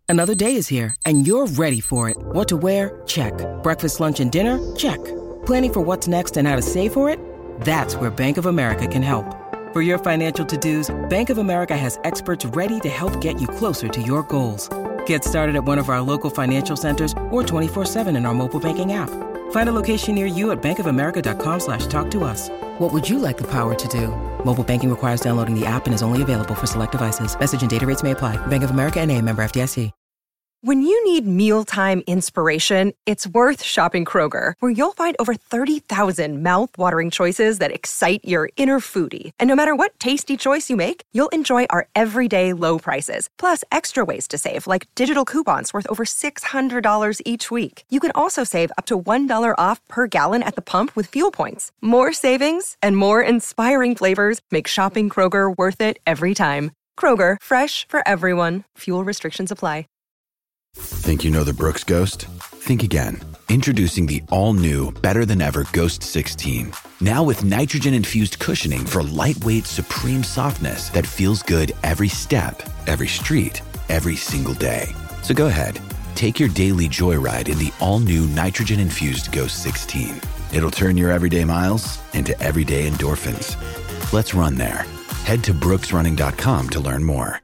Another day is here, and you're ready for it. What to wear? Check. Breakfast, lunch, and dinner? Check. Planning for what's next and how to save for it? That's where Bank of America can help. For your financial to-dos, Bank of America has experts ready to help get you closer to your goals. Get started at one of our local financial centers or 24/7 in our mobile banking app. Find a location near you at bankofamerica.com/talktous. What would you like the power to do? Mobile banking requires downloading the app and is only available for select devices. Message and data rates may apply. Bank of America N.A., member FDIC. When you need mealtime inspiration, it's worth shopping Kroger, where you'll find over 30,000 mouth-watering choices that excite your inner foodie. And no matter what tasty choice you make, you'll enjoy our everyday low prices, plus extra ways to save, like digital coupons worth over $600 each week. You can also save up to $1 off per gallon at the pump with fuel points. More savings and more inspiring flavors make shopping Kroger worth it every time. Kroger, fresh for everyone. Fuel restrictions apply. Think you know the Brooks Ghost? Think again. Introducing the all-new, better-than-ever Ghost 16. Now with nitrogen-infused cushioning for lightweight, supreme softness that feels good every step, every street, every single day. So go ahead, take your daily joyride in the all-new nitrogen-infused Ghost 16. It'll turn your everyday miles into everyday endorphins. Let's run there. Head to brooksrunning.com to learn more.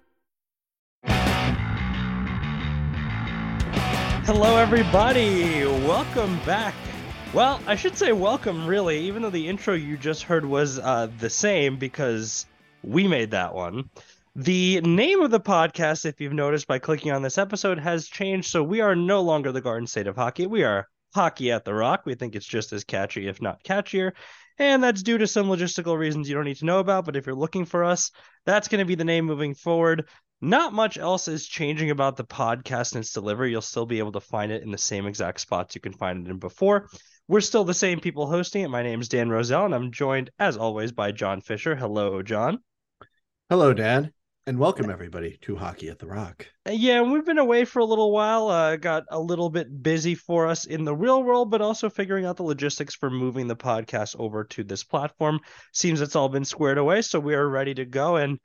Hello, everybody. Welcome back. Well, I should say welcome, really, even though the intro you just heard was the same because we made that one. The name of the podcast, if you've noticed by clicking on this episode, has changed, so we are no longer the Garden State of Hockey. We are Hockey at the Rock. We think it's just as catchy, if not catchier, and that's due to some logistical reasons you don't need to know about, but if you're looking for us, that's going to be the name moving forward. Not much else is changing about the podcast and its delivery. You'll still be able to find it in the same exact spots you can find it in before. We're still the same people hosting it. My name's Dan Roselle, and I'm joined, as always, by John Fisher. Hello, John. Hello, Dan, and welcome, everybody, to Hockey at the Rock. Yeah, we've been away for a little while. Got a little bit busy for us in the real world, but also figuring out the logistics for moving the podcast over to this platform. Seems it's all been squared away, so we are ready to go. And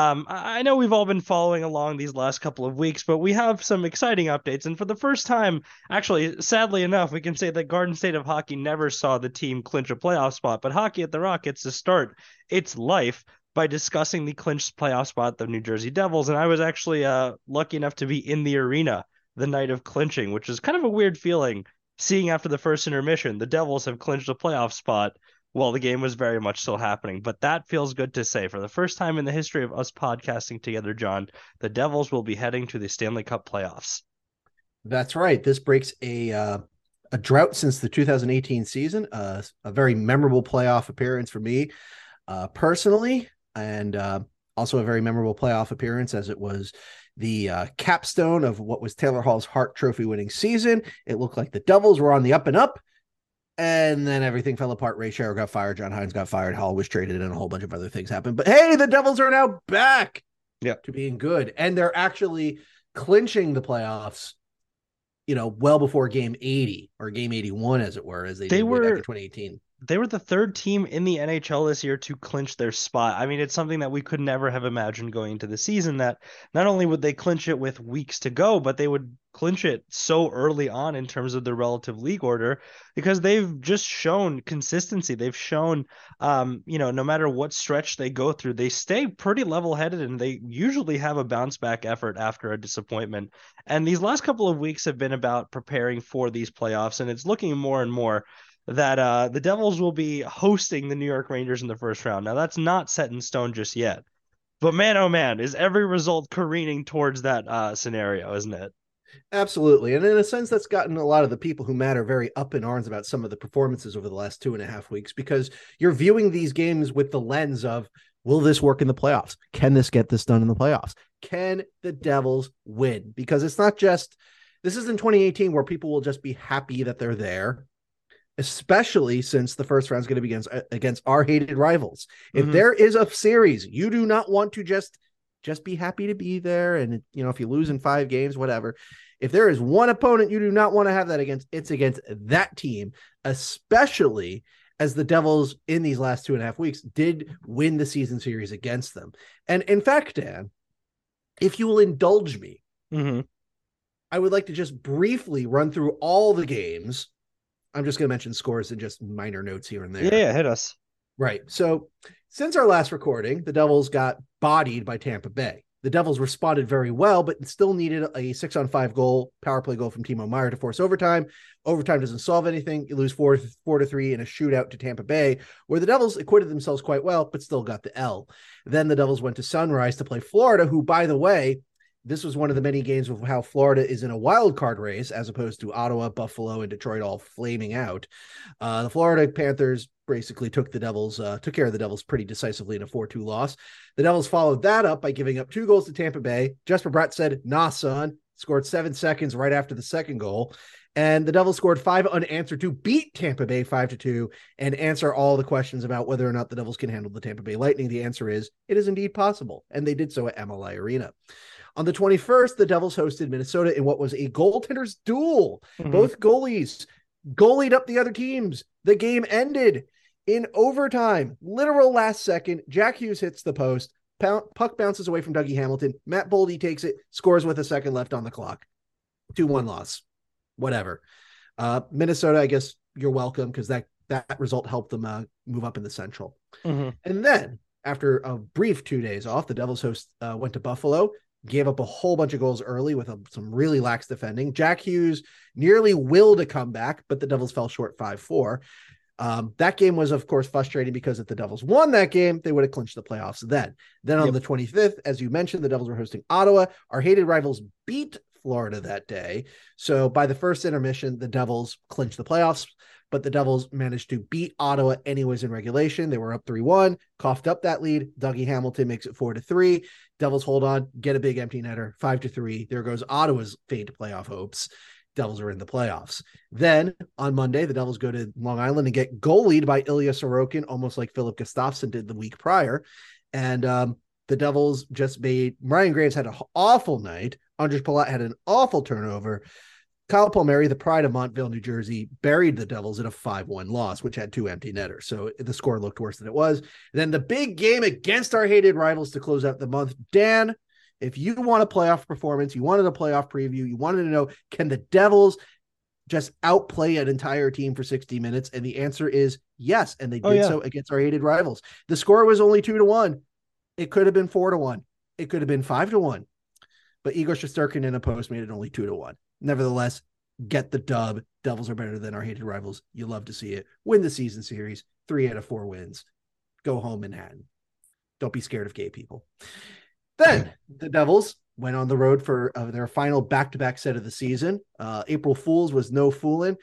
I know we've all been following along these last couple of weeks, but we have some exciting updates. And for the first time, actually, sadly enough, we can say that Garden State of Hockey never saw the team clinch a playoff spot, but Hockey at the Rock gets to start its life by discussing the clinched playoff spot, the New Jersey Devils. And I was actually lucky enough to be in the arena the night of clinching, which is kind of a weird feeling, seeing after the first intermission, the Devils have clinched a playoff spot. Well, the game was very much still happening, but that feels good to say. For the first time in the history of us podcasting together, John, the Devils will be heading to the Stanley Cup playoffs. That's right. This breaks a drought since the 2018 season, a very memorable playoff appearance for me personally, and also a very memorable playoff appearance as it was the capstone of what was Taylor Hall's Hart Trophy winning season. It looked like the Devils were on the up and up. And then everything fell apart. Ray Shero got fired. John Hines got fired. Hall was traded, and a whole bunch of other things happened. But hey, the Devils are now back to being good. And they're actually clinching the playoffs, well before game 80 or game 81, as it were, as they did way back in 2018. They were the third team in the NHL this year to clinch their spot. I mean, it's something that we could never have imagined going into the season, that not only would they clinch it with weeks to go, but they would clinch it so early on in terms of the relative league order, because they've just shown consistency. They've shown, no matter what stretch they go through, they stay pretty level-headed, and they usually have a bounce-back effort after a disappointment. And these last couple of weeks have been about preparing for these playoffs, and it's looking more and more that the Devils will be hosting the New York Rangers in the first round. Now, that's not set in stone just yet. But man, oh man, is every result careening towards that scenario, isn't it? Absolutely. And in a sense, that's gotten a lot of the people who matter very up in arms about some of the performances over the last 2.5 weeks, because you're viewing these games with the lens of, will this work in the playoffs? Can this get this done in the playoffs? Can the Devils win? Because it's not just, this isn't 2018 where people will just be happy that they're there, especially since the first round is going to be against our hated rivals. If there is a series, you do not want to just be happy to be there. And, if you lose in 5 games, whatever, if there is one opponent you do not want to have that against, it's against that team, especially as the Devils in these last 2.5 weeks did win the season series against them. And in fact, Dan, if you will indulge me, I would like to just briefly run through all the games. I'm just going to mention scores and just minor notes here and there. Yeah, hit us. Right. So since our last recording, the Devils got bodied by Tampa Bay. The Devils responded very well, but still needed a 6-on-5 goal, power play goal from Timo Meier to force overtime. Overtime doesn't solve anything. You lose 4-3 in a shootout to Tampa Bay, where the Devils acquitted themselves quite well, but still got the L. Then the Devils went to Sunrise to play Florida, who, by the way, this was one of the many games of how Florida is in a wild card race, as opposed to Ottawa, Buffalo, and Detroit all flaming out. The Florida Panthers basically took care of the Devils pretty decisively in a 4-2 loss. The Devils followed that up by giving up 2 goals to Tampa Bay. Jesper Bratt said, "Nah, son," scored 7 seconds right after the second goal. And the Devils scored 5 unanswered to beat Tampa Bay 5-2 and answer all the questions about whether or not the Devils can handle the Tampa Bay Lightning. The answer is, it is indeed possible. And they did so at MLI Arena. On the 21st, the Devils hosted Minnesota in what was a goaltender's duel. Mm-hmm. Both goalies goalied up the other teams. The game ended in overtime. Literal last second, Jack Hughes hits the post. Puck bounces away from Dougie Hamilton. Matt Boldy takes it, scores with a second left on the clock. 2-1 loss. Whatever. Minnesota, I guess you're welcome, because that result helped them move up in the Central. Mm-hmm. And then, after a brief 2 days off, the Devils went to Buffalo, gave up a whole bunch of goals early with some really lax defending. Jack Hughes nearly willed a comeback, but the Devils fell short 5-4. That game was, of course, frustrating because if the Devils won that game, they would have clinched the playoffs then. Then on the 25th, as you mentioned, the Devils were hosting Ottawa. Our hated rivals beat Florida that day. So by the first intermission, the Devils clinched the playoffs, but the Devils managed to beat Ottawa anyways in regulation. They were up 3-1, coughed up that lead. Dougie Hamilton makes it 4-3. Devils hold on, get a big empty netter, 5-3. There goes Ottawa's faint playoff hopes. Devils are in the playoffs. Then on Monday, the Devils go to Long Island and get goalied by Ilya Sorokin, almost like Philip Gustafsson did the week prior. And the Devils just Ryan Graves had an awful night. Andres Palat had an awful turnover. Kyle Palmieri, the pride of Montville, New Jersey, buried the Devils in a 5-1 loss, which had 2 empty netters. So the score looked worse than it was. Then the big game against our hated rivals to close out the month. Dan, if you want a playoff performance, you wanted a playoff preview, you wanted to know, can the Devils just outplay an entire team for 60 minutes? And the answer is yes. And they did so against our hated rivals. The score was only 2-1. It could have been 4-1. It could have been 5-1. But Igor Shesterkin in a post made it only 2-1. Nevertheless, get the dub. Devils are better than our hated rivals. You love to see it. Win the season series. 3 out of 4 wins. Go home, Manhattan. Don't be scared of gay people. Then the Devils went on the road for their final back-to-back set of the season. April Fools was no fooling.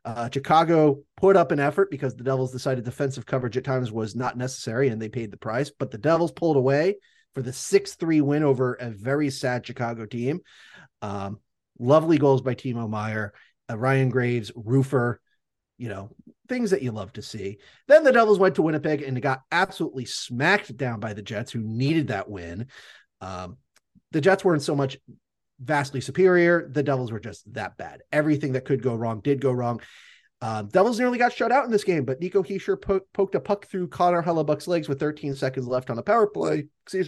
Chicago put up an effort because the Devils decided defensive coverage at times was not necessary, and they paid the price. But the Devils pulled away for the 6-3 win over a very sad Chicago team. Lovely goals by Timo Meier, Ryan Graves, Roofer, things that you love to see. Then the Devils went to Winnipeg and got absolutely smacked down by the Jets, who needed that win. The Jets weren't so much vastly superior. The Devils were just that bad. Everything that could go wrong did go wrong. Devils nearly got shut out in this game, but Nico Hischier poked a puck through Connor Hellebuck's legs with 13 seconds left on a power play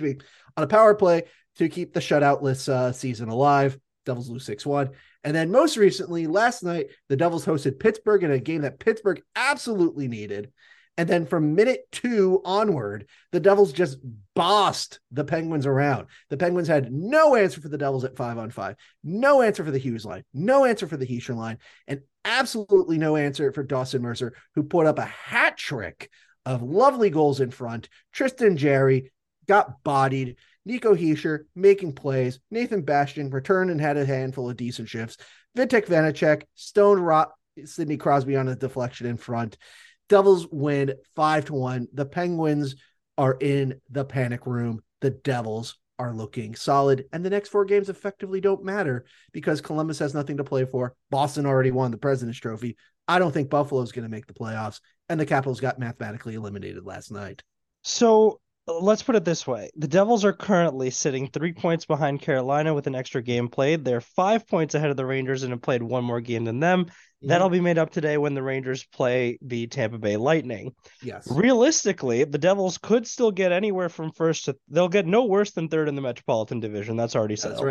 to keep the shutoutless season alive. Devils lose 6-1. And then most recently, last night, the Devils hosted Pittsburgh in a game that Pittsburgh absolutely needed. And then from minute 2 onward, the Devils just bossed the Penguins around. The Penguins had no answer for the Devils at 5-on-5, no answer for the Hughes line, no answer for the Hischier line, and absolutely no answer for Dawson Mercer, who put up a hat trick of lovely goals in front. Tristan Jarry got bodied. Nico Hischier making plays. Nathan Bastian returned and had a handful of decent shifts. Vitek Vanacek stoned Sidney Crosby on a deflection in front. Devils win 5-1. The Penguins are in the panic room. The Devils are looking solid. And the next 4 games effectively don't matter because Columbus has nothing to play for. Boston already won the President's Trophy. I don't think Buffalo's going to make the playoffs. And the Capitals got mathematically eliminated last night. So let's put it this way. The Devils are currently sitting 3 points behind Carolina with an extra game played. They're 5 points ahead of the Rangers and have played 1 more game than them. Mm-hmm. That'll be made up today when the Rangers play the Tampa Bay Lightning. Yes. Realistically, the Devils could still get anywhere from first to... They'll get no worse than third in the Metropolitan Division. That's already settled. That's right.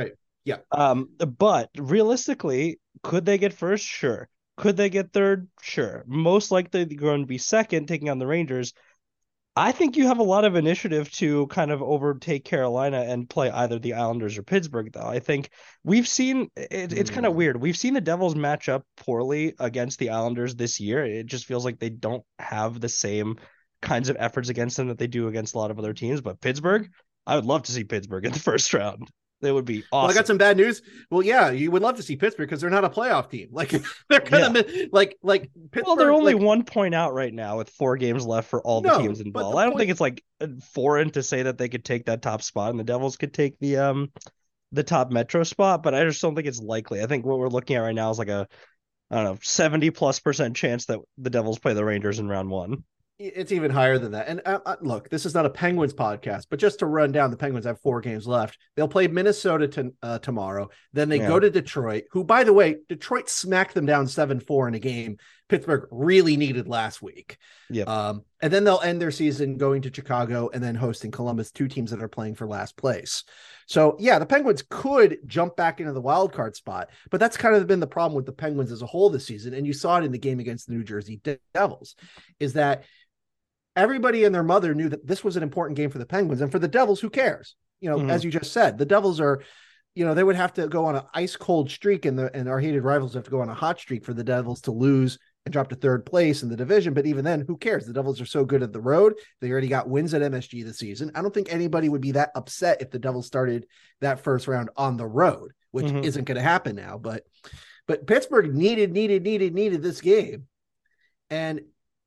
Yeah. But realistically, could they get first? Sure. Could they get third? Sure. Most likely they're going to be second, taking on the Rangers. I think you have a lot of initiative to kind of overtake Carolina and play either the Islanders or Pittsburgh, though. I think we've seen it's kind of weird. We've seen the Devils match up poorly against the Islanders this year. It just feels like they don't have the same kinds of efforts against them that they do against a lot of other teams. But Pittsburgh, I would love to see Pittsburgh in the first round. They would be awesome. Well, I got some bad news. Well, yeah, you would love to see Pittsburgh because they're not a playoff team. Like they're gonna like Pittsburgh. Well, they're only 1 point out right now with 4 games left for all the teams involved. I don't think it's like foreign to say that they could take that top spot and the Devils could take the top Metro spot, but I just don't think it's likely. I think what we're looking at right now is like a, I don't know, 70+% chance that the Devils play the Rangers in round 1. It's even higher than that. And look, this is not a Penguins podcast, but just to run down, the Penguins have 4 games left. They'll play Minnesota tomorrow. Then they go to Detroit, who, by the way, Detroit smacked them down 7-4 in a game Pittsburgh really needed last week. Yeah. And then they'll end their season going to Chicago and then hosting Columbus, 2 teams that are playing for last place. So, yeah, the Penguins could jump back into the wild card spot, but that's kind of been the problem with the Penguins as a whole this season. And you saw it in the game against the New Jersey Devils, is that everybody and their mother knew that this was an important game for the Penguins, and for the Devils, who cares? As you just said, the Devils are, they would have to go on an ice cold streak and our hated rivals have to go on a hot streak for the Devils to lose and drop to 3rd place in the division. But even then, who cares? The Devils are so good at the road. They already got wins at MSG this season. I don't think anybody would be that upset if the Devils started that first round on the road, which isn't going to happen now. But Pittsburgh needed this game. And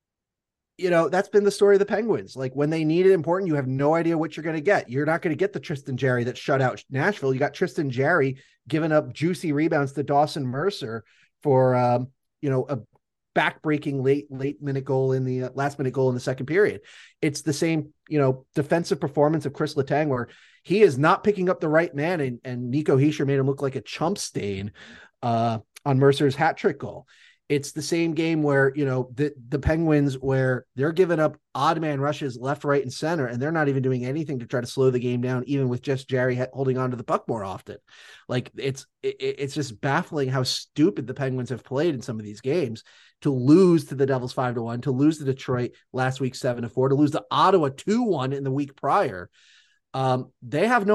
that's been the story of the Penguins. Like when they need it important, you have no idea what you're going to get. You're not going to get the Tristan Jarry that shut out Nashville. You got Tristan Jarry giving up juicy rebounds to Dawson Mercer for, a back-breaking late minute goal in the last minute goal in the second period. It's the same, defensive performance of Chris Letang where he is not picking up the right man, and Nico Hischier made him look like a chump stain on Mercer's hat trick goal. It's the same game where, the Penguins, where they're giving up odd man rushes left, right, and center, and they're not even doing anything to try to slow the game down, even with just Jarry holding on to the puck more often. Like it's just baffling how stupid the Penguins have played in some of these games to lose to the Devils 5-1, to lose to Detroit last week 7-4, to lose to Ottawa 2-1 in the week prior. They have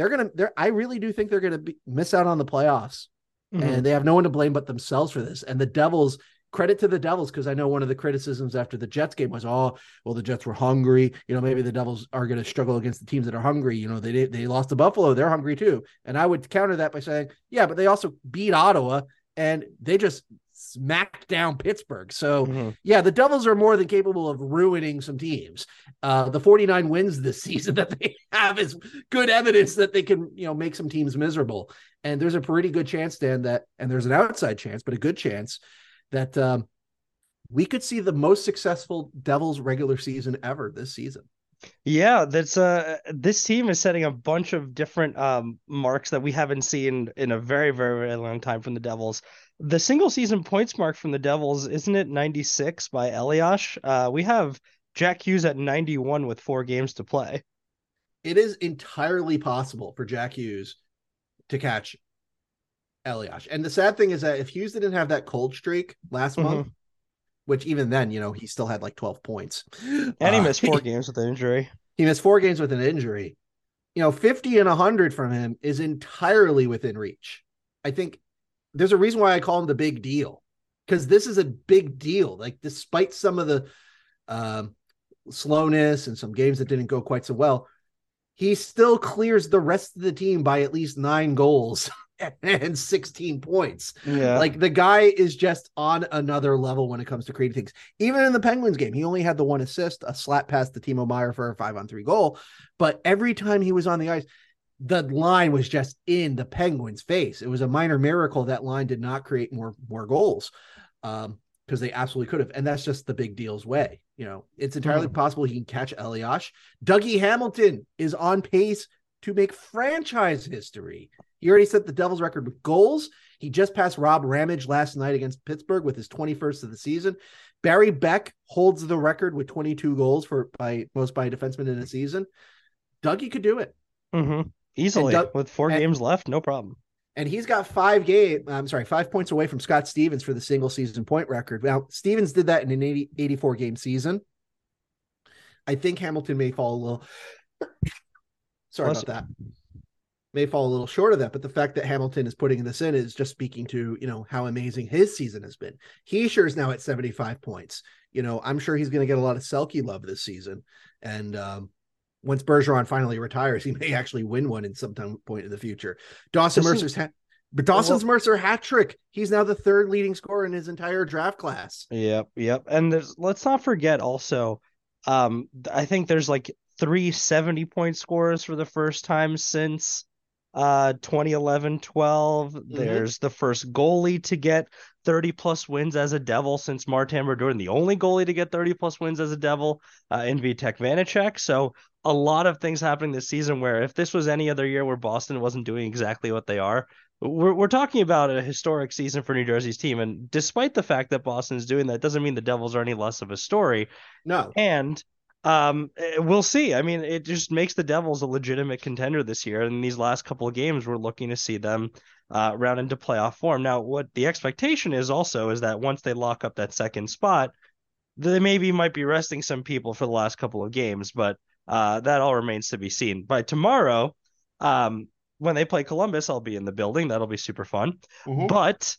I really do think they're going to miss out on the playoffs. And they have no one to blame but themselves for this. And the Devils, credit to the Devils, because I know one of the criticisms after the Jets game was, the Jets were hungry. Maybe the Devils are going to struggle against the teams that are hungry. They lost to Buffalo. They're hungry too. And I would counter that by saying, yeah, but they also beat Ottawa and they just smacked down Pittsburgh. So yeah, the Devils are more than capable of ruining some teams. The 49 wins this season that they have is good evidence that they can, make some teams miserable. And there's a pretty good chance, Dan, and there's an outside chance, but a good chance that we could see the most successful Devils regular season ever this season. Yeah, that's this team is setting a bunch of different marks that we haven't seen in a very, very, very long time from the Devils. The single season points mark from the Devils, isn't it 96 by Elias? We have Jack Hughes at 91 with 4 games to play. It is entirely possible for Jack Hughes to catch Elias. And the sad thing is that if Hughes didn't have that cold streak last month, which even then, he still had like 12 points. And he missed 4 games with an injury. He missed 4 games with an injury. 50 and 100 from him is entirely within reach. I think there's a reason why I call him the big deal, because this is a big deal. Like, despite some of the slowness and some games that didn't go quite so well, he still clears the rest of the team by at least 9 goals and 16 points. Yeah. Like, the guy is just on another level when it comes to creating things. Even in the Penguins game, he only had the 1 assist, a slap pass to Timo Meier for a 5-on-3 goal. But every time he was on the ice, the line was just in the Penguins' face. It was a minor miracle that line did not create more goals, because they absolutely could have. And that's just the big deal's way. It's entirely possible he can catch Elias. Dougie Hamilton is on pace to make franchise history. He already set the Devils record with goals. He just passed Rob Ramage last night against Pittsburgh with his 21st of the season. Barry Beck holds the record with 22 goals by a defenseman in a season. Dougie could do it. Easily with 4 games left, no problem. And he's got 5 points away from Scott Stevens for the single season point record. Now, Stevens did that in an 84 game season. I think Hamilton may fall a little, sorry about that, may fall a little short of that. But the fact that Hamilton is putting this in is just speaking to, how amazing his season has been. He sure is now at 75 points. I'm sure he's going to get a lot of Selke love this season. And, once Bergeron finally retires, he may actually win one in some point in the future. Dawson Mercer hat trick. He's now the third leading scorer in his entire draft class. Yep. And let's not forget also, I think there's like 3 70-point scorers for the first time since 2011-12. Mm-hmm. There's the first goalie to get 30 plus wins as a Devil since Martin Brodeur, and the only goalie to get 30 plus wins as a Devil in Vitek Vanacek. So a lot of things happening this season where if this was any other year where Boston wasn't doing exactly what they are, we're talking about a historic season for New Jersey's team. And despite the fact that Boston is doing that, doesn't mean the Devils are any less of a story. No. And we'll see. I mean, it just makes the Devils a legitimate contender this year. And in these last couple of games, we're looking to see them round into playoff form. Now, what the expectation is also is that once they lock up that second spot, they might be resting some people for the last couple of games, but that all remains to be seen. By tomorrow, when they play Columbus, I'll be in the building. That'll be super fun. Mm-hmm. But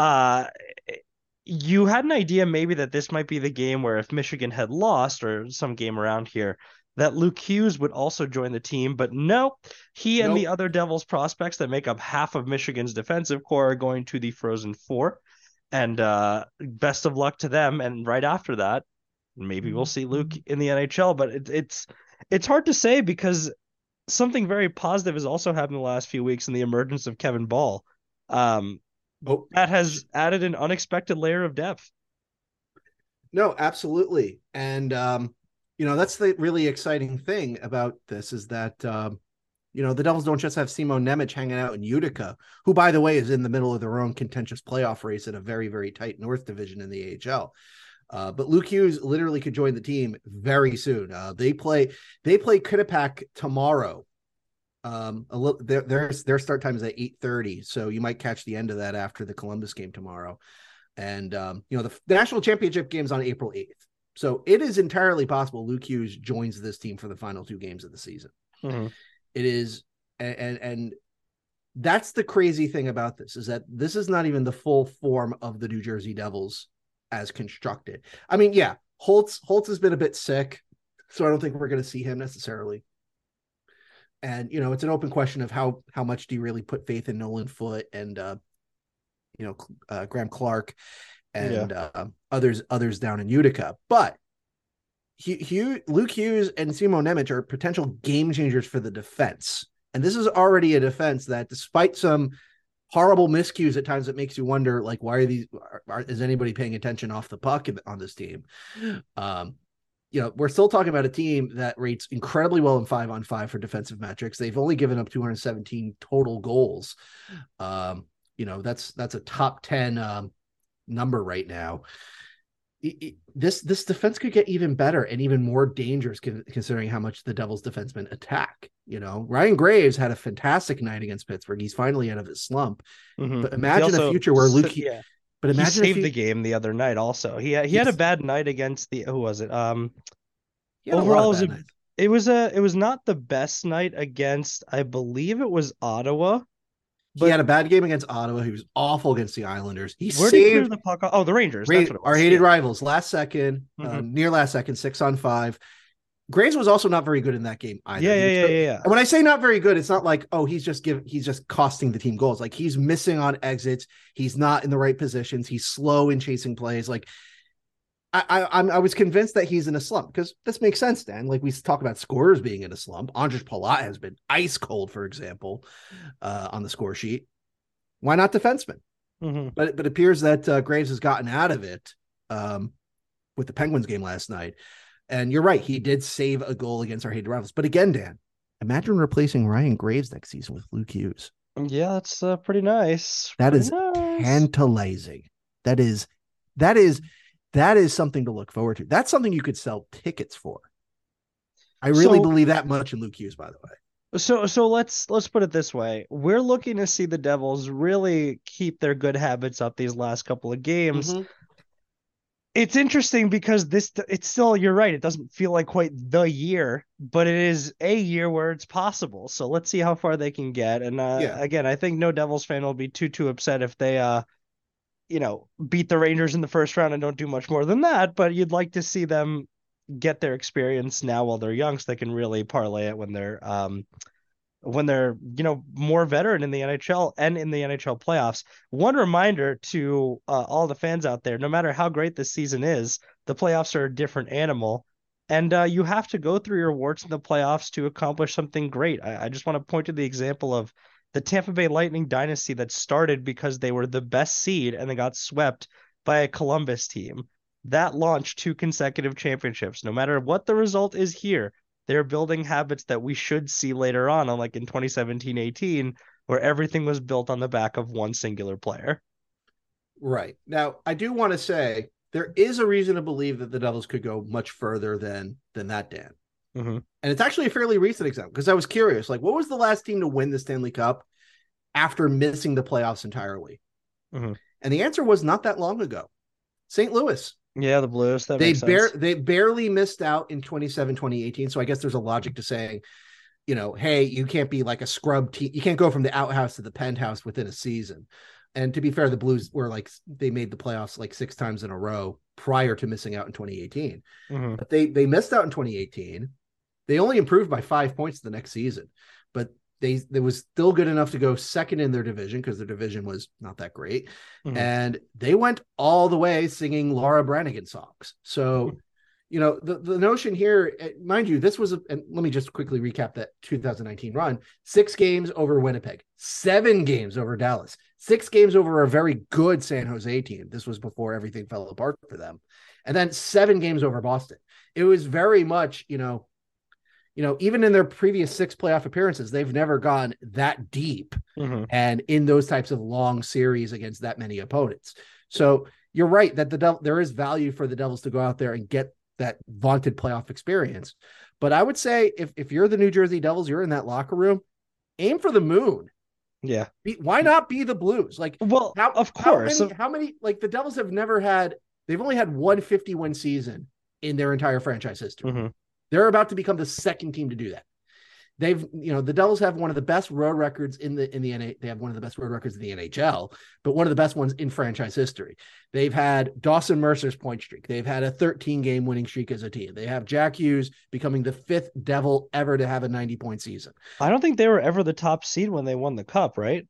you had an idea maybe that this might be the game where if Michigan had lost or some game around here, that Luke Hughes would also join the team. But no, he and the other Devils prospects that make up half of Michigan's defensive core are going to the Frozen Four. And best of luck to them. And right after that, maybe we'll see Luke in the NHL. But it's hard to say because something very positive has also happened the last few weeks in the emergence of Kevin Ball. That has added an unexpected layer of depth. No, absolutely. And, that's the really exciting thing about this is that, the Devils don't just have Simon Nemec hanging out in Utica, who, by the way, is in the middle of their own contentious playoff race in a very, very tight North Division in the AHL. But Luke Hughes literally could join the team very soon. They play Quinnipiac tomorrow. Their start time is at 8:30, so you might catch the end of that after the Columbus game tomorrow. And the national championship game's on April 8th, so it is entirely possible Luke Hughes joins this team for the final 2 games of the season. Mm-hmm. It is, and that's the crazy thing about this is that this is not even the full form of the New Jersey Devils as constructed. I mean, yeah, Holtz has been a bit sick, so I don't think we're going to see him necessarily. And, it's an open question of how much do you really put faith in Nolan Foote and, Graham Clark and others down in Utica. But Luke Hughes and Simon Nemec are potential game changers for the defense. And this is already a defense that, despite some horrible miscues at times, that makes you wonder, like, why is anybody paying attention off the puck on this team? We're still talking about a team that rates incredibly well in 5-on-5 for defensive metrics. They've only given up 217 total goals. That's a top 10 number right now. This defense could get even better and even more dangerous considering how much the Devils defensemen attack. Ryan Graves had a fantastic night against Pittsburgh. He's finally out of his slump. Mm-hmm. But imagine a future where Luke. Yeah. But imagine he saved the game the other night. Also, he had a bad night against who was it? Overall, it was not the best night against. I believe it was Ottawa. He had a bad game against Ottawa. He was awful against the Islanders. He saved did the puck. Oh, the Rangers. That's what it was. Our hated rivals. Last second, near last second, 6-on-5. Graves was also not very good in that game either. Yeah. And when I say not very good, it's not like, he's just costing the team goals. Like, he's missing on exits. He's not in the right positions. He's slow in chasing plays. Like, I was convinced that he's in a slump because this makes sense, Dan. Like, we talk about scorers being in a slump. Andres Palat has been ice cold, for example, on the score sheet. Why not defenseman? Mm-hmm. But it appears that Graves has gotten out of it with the Penguins game last night. And you're right. He did save a goal against our hated rivals. But again, Dan, imagine replacing Ryan Graves next season with Luke Hughes. Yeah, that's pretty nice. That is tantalizing. That is something to look forward to. That's something you could sell tickets for. I really believe that much in Luke Hughes, by the way. So let's put it this way. We're looking to see the Devils really keep their good habits up these last couple of games. Mm-hmm. It's interesting because it's still, you're right, it doesn't feel like quite the year, but it is a year where it's possible. So let's see how far they can get. And Yeah. again, I think no Devils fan will be too upset if they beat the Rangers in the first round and don't do much more than that, but you'd like to see them get their experience now while they're young so they can really parlay it when they're more veteran in the NHL and in the NHL playoffs. One reminder to all the fans out there: no matter how great this season is, the playoffs are a different animal, and you have to go through your warts in the playoffs to accomplish something great. I just want to point to the example of the Tampa Bay Lightning dynasty that started because they were the best seed and they got swept by a Columbus team. That launched 2 consecutive championships. No matter what the result is here, they're building habits that we should see later on, like in 2017-18, where everything was built on the back of one singular player. Right. Now, I do want to say there is a reason to believe that the Devils could go much further than that, Dan. Mm-hmm. And it's actually a fairly recent example because I was curious, like, what was the last team to win the Stanley Cup after missing the playoffs entirely? Mm-hmm. And the answer was not that long ago. St. Louis. Yeah, the Blues. That makes sense. They barely missed out in 2018. So I guess there's a logic to saying, hey, you can't be like a scrub team. You can't go from the outhouse to the penthouse within a season. And to be fair, the Blues were they made the playoffs 6 times in a row prior to missing out in 2018. Mm-hmm. But they missed out in 2018. They only improved by 5 points the next season, but they was still good enough to go second in their division because their division was not that great. Mm-hmm. And they went all the way singing Laura Branigan songs. So, the notion here, mind you, this was, and let me just quickly recap that 2019 run: 6 games over Winnipeg, 7 games over Dallas, 6 games over a very good San Jose team. This was before everything fell apart for them. And then 7 games over Boston. It was very much, even in their previous 6 playoff appearances, they've never gone that deep and in those types of long series against that many opponents. So you're right that there is value for the Devils to go out there and get that vaunted playoff experience. But I would say if you're the New Jersey Devils, you're in that locker room, aim for the moon. Yeah. Why not be the Blues? Of course. How many the Devils have never had, they've only had one 50-win season in their entire franchise history. Mm-hmm. They're about to become the second team to do that. The Devils have one of the best road records in the NHL. They have one of the best road records in the NHL, but one of the best ones in franchise history. They've had Dawson Mercer's point streak. They've had a 13-game winning streak as a team. They have Jack Hughes becoming the 5th Devil ever to have a 90-point season. I don't think they were ever the top seed when they won the cup, right?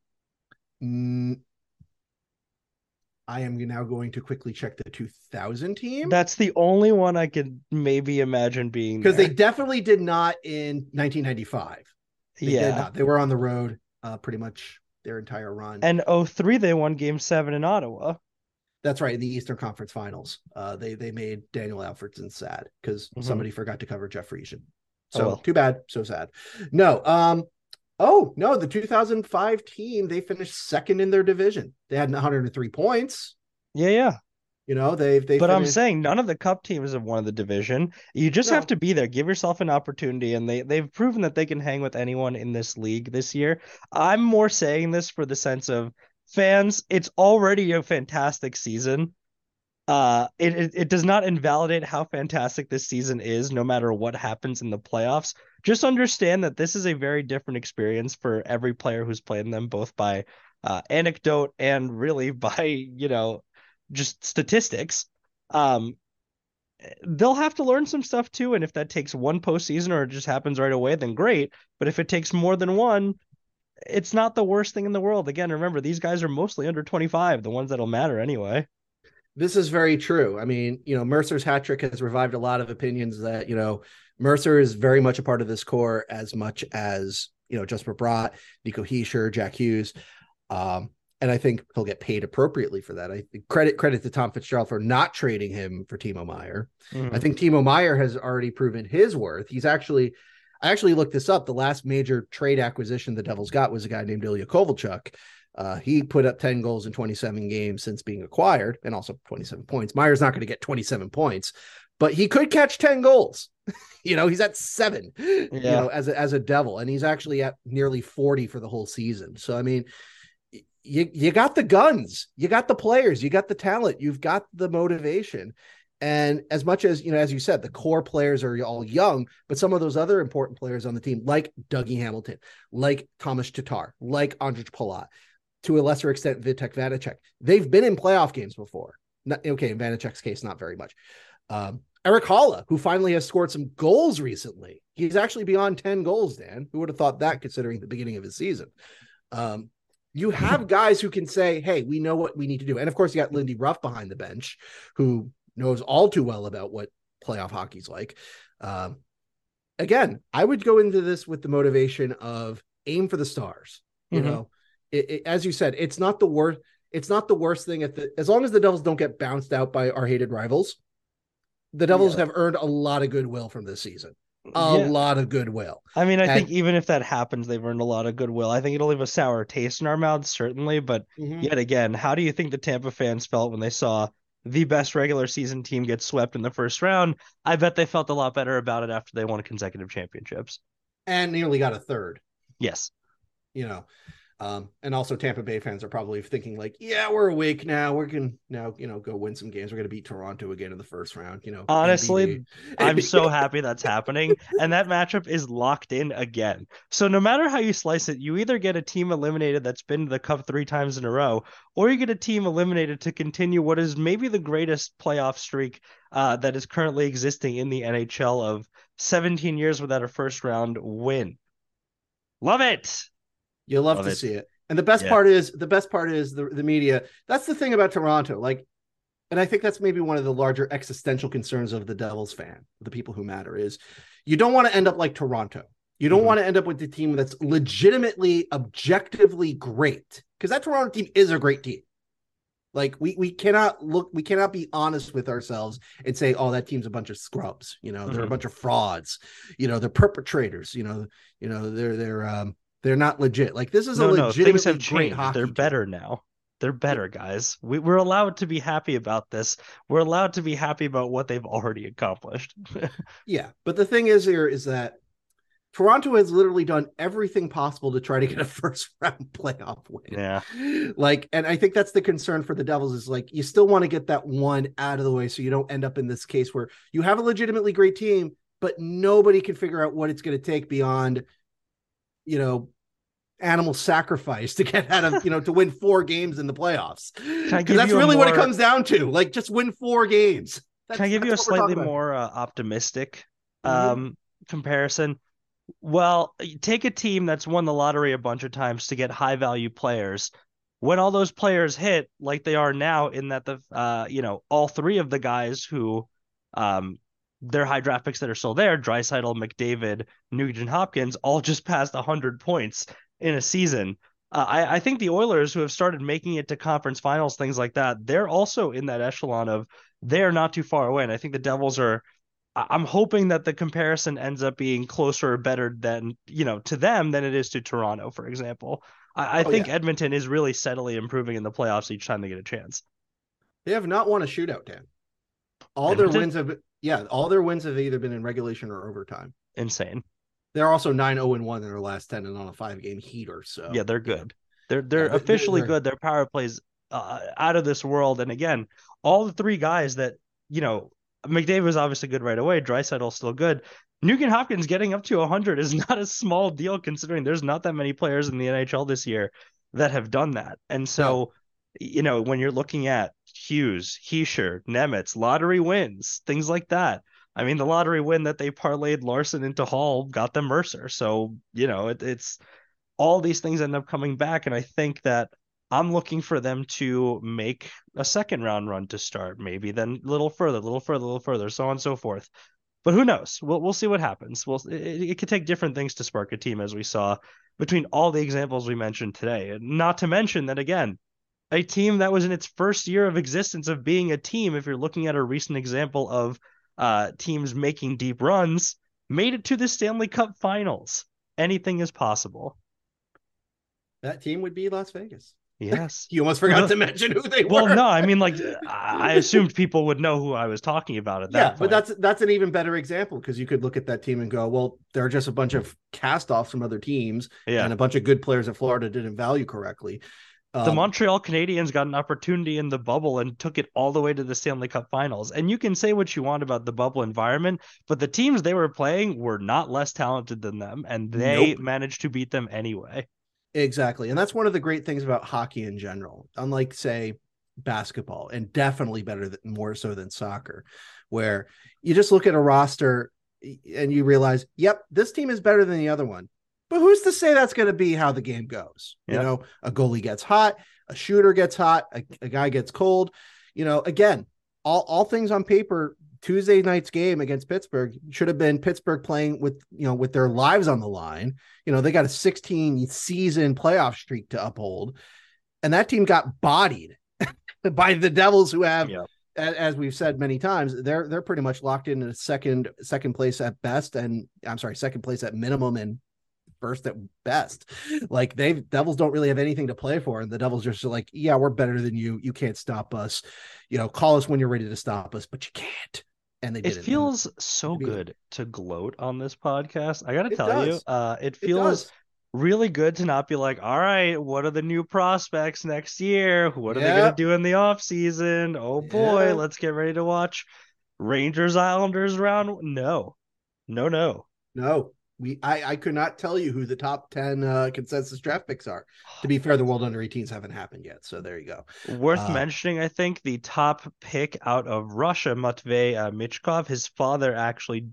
I am now going to quickly check the 2000 team. That's the only one I could maybe imagine being, because they definitely did not in 1995. They did not. They were on the road pretty much their entire run. And 2003 they won Game 7 in Ottawa. That's right, in the Eastern Conference Finals. They made Daniel Alfredsson sad because somebody forgot to cover Jeff Friesen. So Too bad, so sad. No, the 2005 team, they finished second in their division. They had 103 points. Yeah. They But finished... I'm saying none of the cup teams have won the division. You just have to be there. Give yourself an opportunity, and they've proven that they can hang with anyone in this league this year. I'm more saying this for the sense of fans. It's already a fantastic season. It does not invalidate how fantastic this season is, no matter what happens in the playoffs. Just understand that this is a very different experience for every player who's played in them, both by anecdote and really by, just statistics. They'll have to learn some stuff too, and if that takes one postseason or it just happens right away, then great. But if it takes more than one, it's not the worst thing in the world. Again, remember, these guys are mostly under 25, the ones that'll matter anyway. This is very true. I mean, Mercer's hat trick has revived a lot of opinions that, Mercer is very much a part of this core as much as, Jesper Bratt, Nico Hischier, Jack Hughes. And I think he'll get paid appropriately for that. I think credit to Tom Fitzgerald for not trading him for Timo Meier. I think Timo Meier has already proven his worth. I actually looked this up. The last major trade acquisition the Devils got was a guy named Ilya Kovalchuk. He put up 10 goals in 27 games since being acquired, and also 27 points. Meier's not going to get 27 points, but he could catch 10 goals. He's at 7, Yeah. as a Devil, and he's actually at nearly 40 for the whole season. So, I mean, you got the guns, you got the players, you got the talent, you've got the motivation. And as much as, as you said, the core players are all young, but some of those other important players on the team, like Dougie Hamilton, like Thomas Tatar, like Andrej Palat, to a lesser extent, Vitek Vanacek, they've been in playoff games before. In Vanacek's case, not very much. Erik Haula, who finally has scored some goals recently. He's actually beyond 10 goals, Dan. Who would have thought that, considering the beginning of his season? You have guys who can say, hey, we know what we need to do. And of course, you got Lindy Ruff behind the bench, who knows all too well about what playoff hockey's like. Again, I would go into this with the motivation of aim for the stars. As you said, it's not the worst. It's not the worst thing as long as the Devils don't get bounced out by our hated rivals. The Devils have earned a lot of goodwill from this season. A lot of goodwill. I mean, I think even if that happens, they've earned a lot of goodwill. I think it'll leave a sour taste in our mouths, certainly. But yet again, how do you think the Tampa fans felt when they saw the best regular season team get swept in the first round? I bet they felt a lot better about it after they won consecutive championships. And nearly got a third. Yes. And also Tampa Bay fans are probably thinking like, yeah, we're awake now. We're going to now, go win some games. We're going to beat Toronto again in the first round. Honestly, I'm so happy that's happening. And that matchup is locked in again. So no matter how you slice it, you either get a team eliminated that's been to the Cup 3 times in a row, or you get a team eliminated to continue what is maybe the greatest playoff streak that is currently existing in the NHL of 17 years without a first round win. Love it. You love to see it. And the best part is the media. That's the thing about Toronto. And I think that's maybe one of the larger existential concerns of the Devils fan, the people who matter, is you don't want to end up like Toronto. You don't want to end up with the team that's legitimately, objectively great, because that Toronto team is a great team. We cannot be honest with ourselves and say, oh, that team's a bunch of scrubs. They're a bunch of frauds. They're perpetrators. They're not legit. This is a legitimately things have changed. Hockey They're team. better now. They're better, guys. We're allowed to be happy about this. We're allowed to be happy about what they've already accomplished. Yeah, but the thing is that Toronto has literally done everything possible to try to get a first round playoff win. Yeah. And I think that's the concern for the Devils is you still want to get that one out of the way so you don't end up in this case where you have a legitimately great team, but nobody can figure out what it's going to take beyond animal sacrifice to get out of, to win 4 games in the playoffs. Because that's really what it comes down to. Just win 4 games. Can I give you a slightly more optimistic comparison? Well, take a team that's won the lottery a bunch of times to get high value players. When all those players hit, like they are now, in that all 3 of the guys who their high draft picks that are still there, Draisaitl, McDavid, Nugent Hopkins, all just passed 100 points in a season. I think the Oilers, who have started making it to conference finals, things like that, they're also in that echelon of they're not too far away. And I think the Devils are, I'm hoping that the comparison ends up being closer or better than, to them than it is to Toronto, for example. I think Edmonton is really steadily improving in the playoffs each time they get a chance. They have not won a shootout, Dan. All their wins have either been in regulation or overtime. Insane. They're also 9-0-1 in their last 10 and on a 5-game heater. So yeah, they're good. They're officially good. Their power plays out of this world. And again, all the 3 guys that, McDavid was obviously good right away. Draisaitl's still good. Nugent Hopkins getting up to 100 is not a small deal, considering there's not that many players in the NHL this year that have done that. And so, when you're looking at Hughes, Hischier, Nemitz, lottery wins, things like that. I mean, the lottery win that they parlayed Larson into Hall got them Mercer. So, it's all these things end up coming back. And I think that I'm looking for them to make a second round run to start, maybe then a little further, so on and so forth. But who knows? We'll see what happens. It could take different things to spark a team, as we saw between all the examples we mentioned today. And not to mention that, again, a team that was in its first year of existence of being a team, if you're looking at a recent example of teams making deep runs, made it to the Stanley Cup Finals. Anything is possible. That team would be Las Vegas. Yes. You almost forgot to mention who they Well, were. no, I mean, like, I assumed people would know who I was talking about at that But point. that's an even better example, because you could look at that team and go, well, they're just a bunch of cast-offs from other teams Yeah. and a bunch of good players that Florida didn't value correctly. The Montreal Canadiens got an opportunity in the bubble and took it all the way to the Stanley Cup Finals. And you can say what you want about the bubble environment, but the teams they were playing were not less talented than them, and they managed to beat them anyway. Exactly. And that's one of the great things about hockey in general, unlike, say, basketball, and definitely more so than soccer, where you just look at a roster and you realize, yep, this team is better than the other one. But who's to say that's going to be how the game goes? Yep. You know, a goalie gets hot, a shooter gets hot, a guy gets cold. You know, again, all things on paper, Tuesday night's game against Pittsburgh should have been Pittsburgh playing with their lives on the line. You know, they got a 16-season playoff streak to uphold, and that team got bodied by the Devils, who have, as we've said many times, they're pretty much locked in a second place at best, and second place at minimum and first at best. Like, Devils don't really have anything to play for, and the Devils are just like, yeah, we're better than you. You can't stop us. You know, call us when you're ready to stop us, but you can't. And they did. It feels so good to gloat on this podcast. I gotta tell you, it feels really good to not be like, all right, what are the new prospects next year? What are they gonna do in the off season? Oh boy, let's get ready to watch Rangers Islanders round. No. I could not tell you who the top 10 consensus draft picks are. To be fair, the World Under 18s haven't happened yet, so there you go. Worth mentioning, I think, the top pick out of Russia, Matvei Michkov, his father actually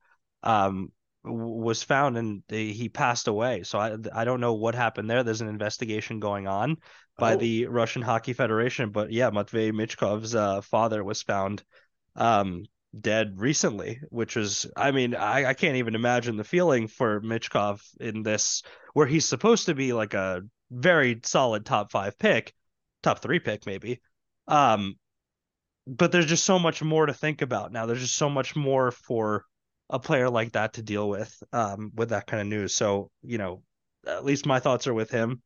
was found, and he passed away. So I don't know what happened there. There's an investigation going on by the Russian Hockey Federation. But yeah, Matvei Michkov's father was found dead recently, which is, I mean, I can't even imagine the feeling for Michkov in this, where he's supposed to be like a very solid top 5 pick, top 3 pick maybe. But there's just so much more to think about now. There's just so much more for a player like that to deal with that kind of news. So, you know, at least my thoughts are with him.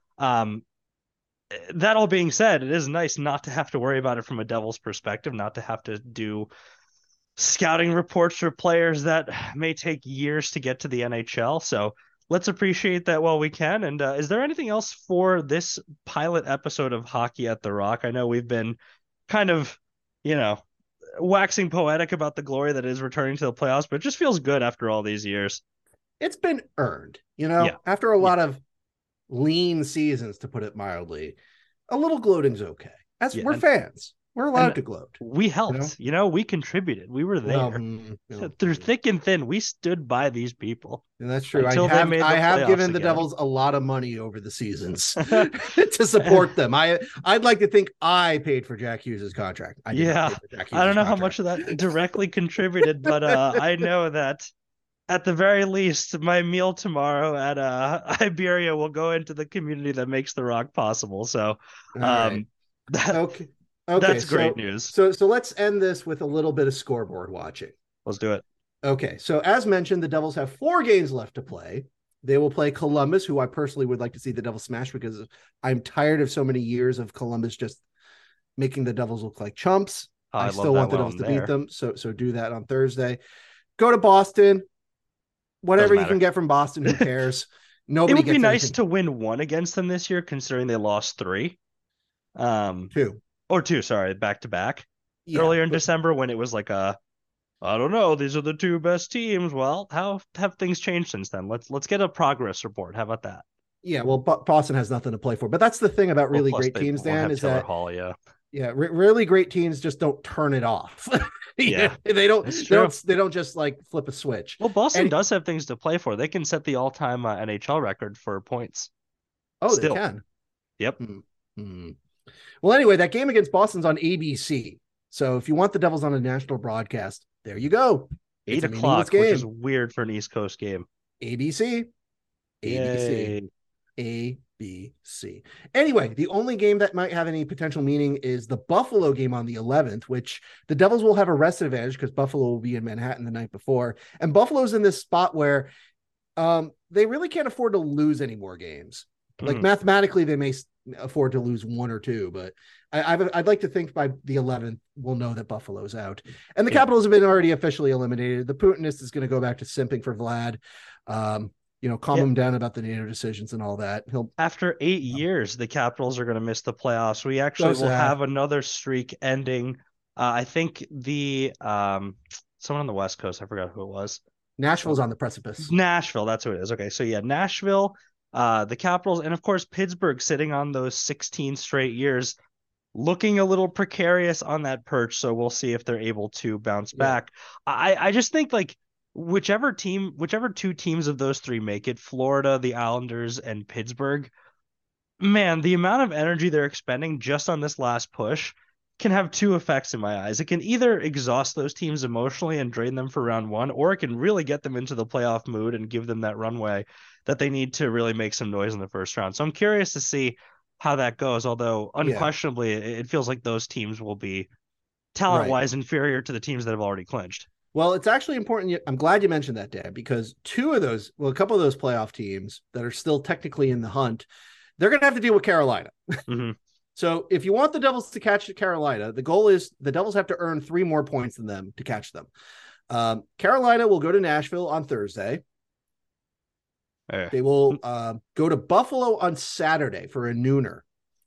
That all being said, it is nice not to have to worry about it from a Devils perspective, not to have to do scouting reports for players that may take years to get to the NHL. So let's appreciate that while we can. And is there anything else for this pilot episode of Hockey at the Rock? I know we've been kind of, waxing poetic about the glory that is returning to the playoffs, but it just feels good after all these years. It's been earned, after a lot of lean seasons, to put it mildly. A little gloating's okay. We're fans. We're allowed to gloat. We helped, we contributed. We were there. Through thick and thin, we stood by these people. And that's true. I have given the Devils a lot of money over the seasons to support them. I'd like to think I paid for Jack Hughes' contract. I don't know how much of that directly contributed, but I know that at the very least, my meal tomorrow at Iberia will go into the community that makes the Rock possible. So, okay. That's great news. So let's end this with a little bit of scoreboard watching. Let's do it. Okay, so as mentioned, the Devils have 4 games left to play. They will play Columbus, who I personally would like to see the Devils smash, because I'm tired of so many years of Columbus just making the Devils look like chumps. I still want the Devils to beat them, so do that on Thursday. Go to Boston. Whatever you can get from Boston, who cares? Nobody. It would be nice to win 1 against them this year, considering they lost 3. 2, sorry, back to back. Earlier in December, when it was like I don't know, these are the 2 best teams. Well, how have things changed since then? Let's get a progress report. How about that? Yeah, well, Boston has nothing to play for, but that's the thing about really great teams, Dan, is that Hall, really great teams just don't turn it off. They don't just like flip a switch. Well, Boston does have things to play for. They can set the all-time NHL record for points. They can. Yep. Mm-hmm. Well, anyway, that game against Boston's on ABC. So if you want the Devils on a national broadcast, there you go. 8 o'clock, which is weird for an East Coast game. ABC. Yay. ABC. Anyway, the only game that might have any potential meaning is the Buffalo game on the 11th, which the Devils will have a rest advantage because Buffalo will be in Manhattan the night before. And Buffalo's in this spot where they really can't afford to lose any more games, Like mathematically, they may afford to lose one or two, but I'd like to think by the 11th we'll know that Buffalo's out, and the Capitals have been already officially eliminated. The Putinist is going to go back to simping for Vlad. Calm him down about the NATO decisions and all that. After 8 years, the Capitals are going to miss the playoffs. We actually will have another streak ending. I think someone on the West Coast, I forgot who it was. Nashville's on the precipice. Nashville, that's who it is. Okay, so Nashville, the Capitals, and of course Pittsburgh sitting on those 16 straight years, looking a little precarious on that perch. So we'll see if they're able to bounce back. I just think like whichever two teams of those three make it, Florida, the Islanders, and Pittsburgh, man, the amount of energy they're expending just on this last push can have two effects in my eyes. It can either exhaust those teams emotionally and drain them for round one, or it can really get them into the playoff mood and give them that runway that they need to really make some noise in the first round. So I'm curious to see how that goes, although unquestionably it feels like those teams will be talent-wise inferior to the teams that have already clinched. Well, it's actually important. I'm glad you mentioned that, Dan, because a couple of those playoff teams that are still technically in the hunt, they're going to have to deal with Carolina. Mm-hmm. So if you want the Devils to catch Carolina, the goal is the Devils have to earn 3 more points than them to catch them. Carolina will go to Nashville on Thursday. They will go to Buffalo on Saturday for a nooner.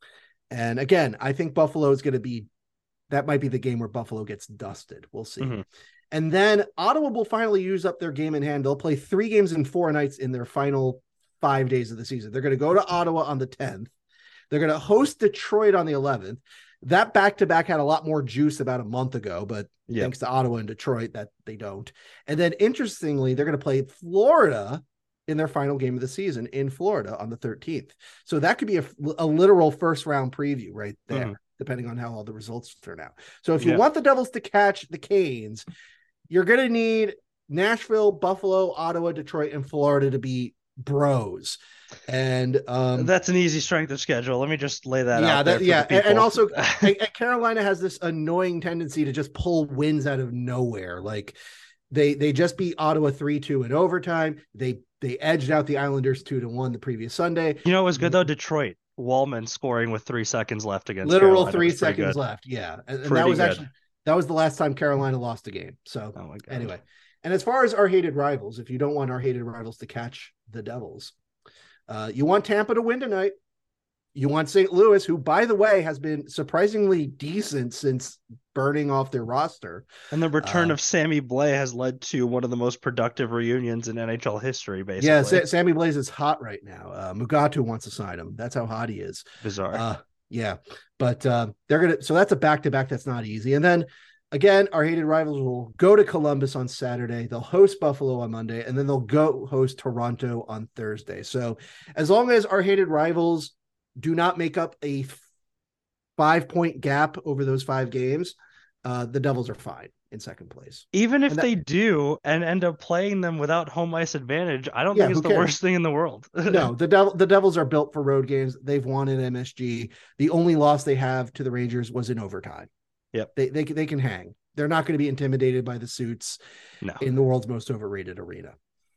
And again, I think Buffalo is going to that might be the game where Buffalo gets dusted. We'll see. Mm-hmm. And then Ottawa will finally use up their game in hand. They'll play 3 games in 4 nights in their final 5 days of the season. They're going to go to Ottawa on the 10th. They're going to host Detroit on the 11th. That back-to-back had a lot more juice about a month ago, but thanks to Ottawa and Detroit, that they don't. And then interestingly, they're going to play Florida in their final game of the season in Florida on the 13th. So that could be a literal first-round preview right there, depending on how all the results turn out. So if you want the Devils to catch the Canes, you're going to need Nashville, Buffalo, Ottawa, Detroit, and Florida to be bros. And that's an easy strength of schedule. Let me just lay that out there. And also Carolina has this annoying tendency to just pull wins out of nowhere. Like they just beat Ottawa 3-2 in overtime. They edged out the Islanders 2-1 the previous Sunday. You know, it was good though. Detroit, Wallman scoring with 3 seconds left against literal Carolina. 3 seconds left. Yeah. And that was actually, that was the last time Carolina lost a game. So anyway, and as far as our hated rivals, if you don't want our hated rivals to catch the Devils, you want Tampa to win tonight. You want St. Louis, who, by the way, has been surprisingly decent since burning off their roster. And the return of Sammy Blais has led to one of the most productive reunions in NHL history, basically. Yeah, Sammy Blais is hot right now. Mugatu wants to sign him. That's how hot he is. Bizarre. But they're going to, so that's a back-to-back that's not easy. And then again, our hated rivals will go to Columbus on Saturday. They'll host Buffalo on Monday, and then they'll go host Toronto on Thursday. So as long as our hated rivals do not make up a 5-point gap over those 5 games, the Devils are fine in second place. Even if they do and end up playing them without home ice advantage, I don't think it's the worst thing in the world. No, the Devils are built for road games. They've won at MSG. The only loss they have to the Rangers was in overtime. Yep. They can hang. They're not going to be intimidated by the suits in the world's most overrated arena.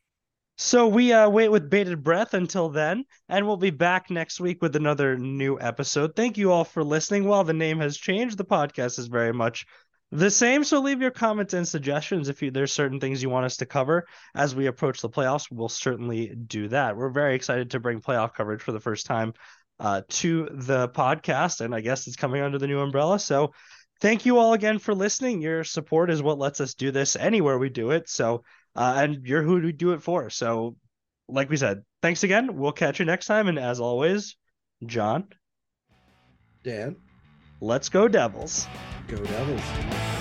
So we wait with bated breath until then, and we'll be back next week with another new episode. Thank you all for listening. While the name has changed, the podcast is very much the same. So leave your comments and suggestions if there's certain things you want us to cover as we approach the playoffs. We'll certainly do that. We're very excited to bring playoff coverage for the first time to the podcast, and I guess it's coming under the new umbrella. So thank you all again for listening. Your support is what lets us do this anywhere we do it. So, and you're who we do it for. So, like we said, thanks again. We'll catch you next time. And as always, John, Dan, let's go Devils. Go Devils.